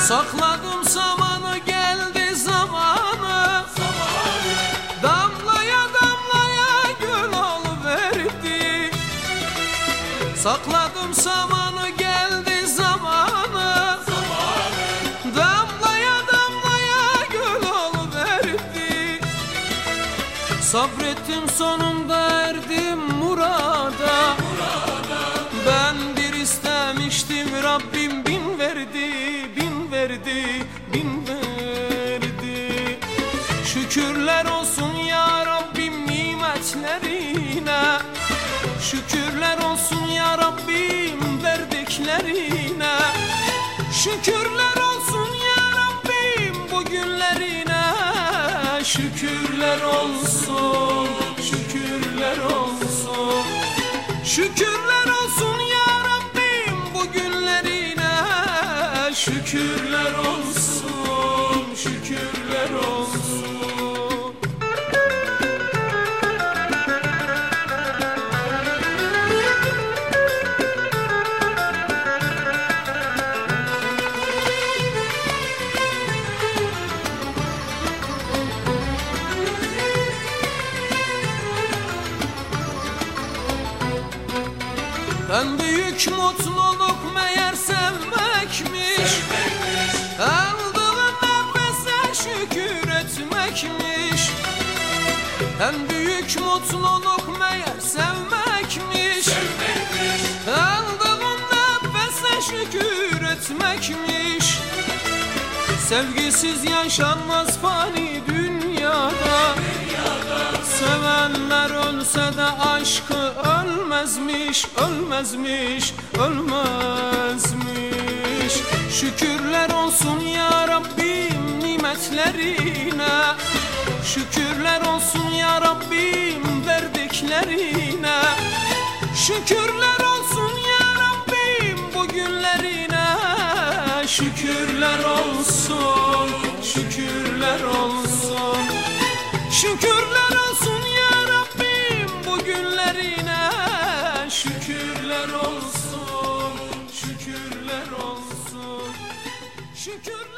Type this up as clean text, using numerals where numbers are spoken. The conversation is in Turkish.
Sakladım samanı, geldi zamanı. Damlaya damlaya göl oluverdi. Sakladım samanı, geldi zamanı. Damlaya damlaya göl oluverdi. Sabrettim, sonunda erdim murada. Ben bir istemiştim, Rabbim bin verdi, bin verdi, bin verdi. Şükürler olsun ya Rabbim nimetlerine. Şükürler olsun ya Rabbim verdiklerine. Şükürler olsun ya Rabbim bugünlerine. Şükürler olsun, şükürler olsun. Şükürler olsun ya Rabbim bugünlerine. Şükürler olsun, şükürler olsun. En büyük mutluluk meğer sevmekmiş. Aldığın nefese şükür etmekmiş. En büyük mutluluk meğer sevmekmiş. Aldığın nefese şükür etmekmiş. Sevgisiz yaşanmaz fani dünyada. Sevenler ölse de aşkı ölmezmiş, ölmezmiş, ölmezmiş. Şükürler olsun ya Rabbim nimetlerine. Şükürler olsun ya Rabbim verdiklerine. Şükürler olsun ya Rabbim bugünlerine. Şükürler olsun, şükürler olsun. Şükürler olsun ya Rabbim bugünlerine. Şükürler olsun, şükürler olsun. Şükürler